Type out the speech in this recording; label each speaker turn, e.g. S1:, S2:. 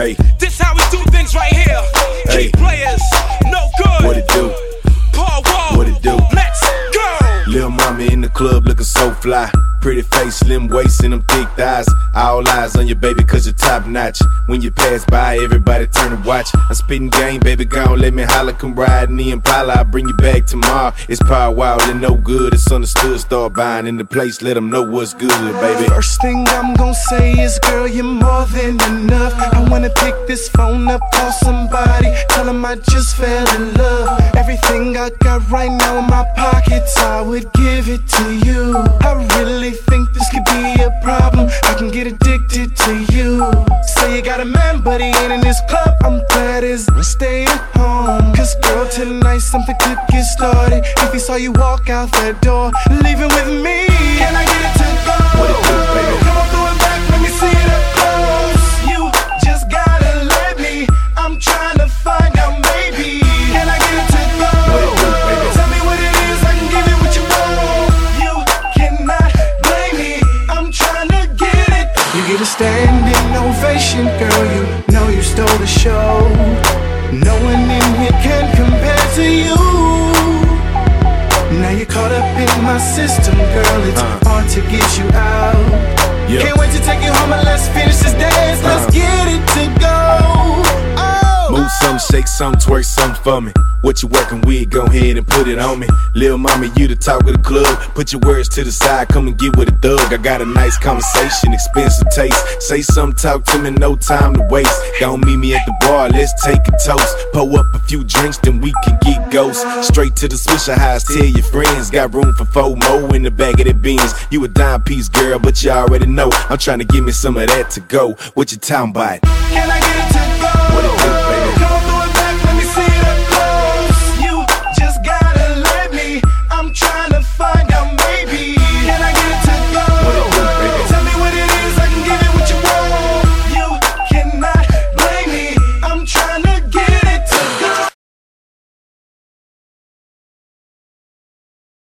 S1: Hey,
S2: this how we do things right here.
S1: Hey.
S2: Key players, no good.
S1: what it do?
S2: Paul Wall,
S1: What it do?
S2: let's go.
S1: Lil' mama in the club looking so fly. Pretty face, slim waist, and them thick thighs. All eyes on your baby cause you're top notch. When you pass by, everybody turn and watch. I'm spitting game, baby, gon' let me holler. Come ride in the Impala, I'll bring you back tomorrow. It's power wild and no good, it's understood. Start buying in the place, let them know what's good, baby.
S3: First thing I'm gon' say is, girl, you're more than enough. I wanna pick this phone up, call somebody, tell them I just fell in love. Everything I got right now in my pockets, I would give it to you. I really think this could be a problem, I can get addicted to you. Say you got a man, but he ain't in this club, I'm glad he's staying home. Cause girl, tonight something could get started. If he saw you walk out that door, leaving with me, can I get it to go?
S1: What it do, baby?
S3: Come on, throw it back, let me see it up close. You just gotta let me, I'm trying to find out maybe. Can I get it to go?
S1: What it do, baby?
S3: Tell me what it is, I can give you what you want. You cannot blame me, I'm trying to get it. You get a standing ovation, girl, you know you stole the show. No one in here can compare to you. Now you're caught up in my system, girl, it's hard to get you out.
S1: Yep.
S3: Can't wait to take you home and let's finish this dance. Let's get it to go.
S1: Move some, shake some, twerk some for me. What you working with, go ahead and put it on me. Lil' mama, you the talk of the club. Put your words to the side, come and get with a thug. I got a nice conversation, expensive taste. Say something, talk to me, no time to waste. Gon' meet me at the bar, let's take a toast. Pour up a few drinks, then we can get ghosts. Straight to the Swisher House, tell your friends. Got room for 4 more in the bag of the beans. You a dime piece, girl, but you already know I'm trying to give me some of that to go. What you talking about?
S3: Can I get it to go?
S1: What it do, baby?